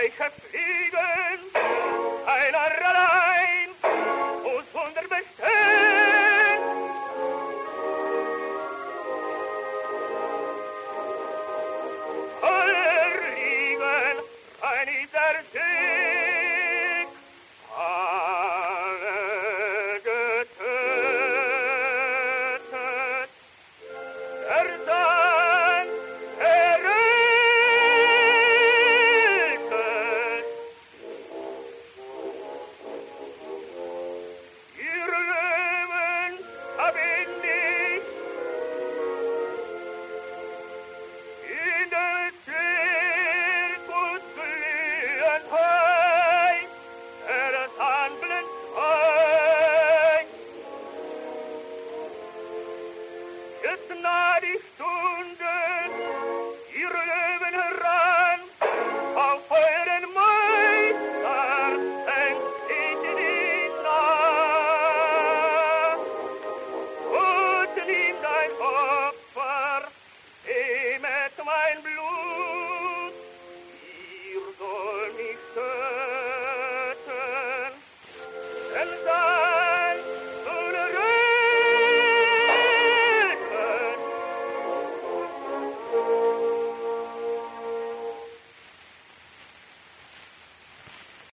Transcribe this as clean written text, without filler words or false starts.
Reiche fliegen, einer allein muss unser Bestehen. Voller Lieben, rein ist der Sieg, alle getötet, der Sand errettet. Ihr Leben hab ich nicht in der Zirkus glühen hei, der Anblick hei. Jetzt naht die Stunde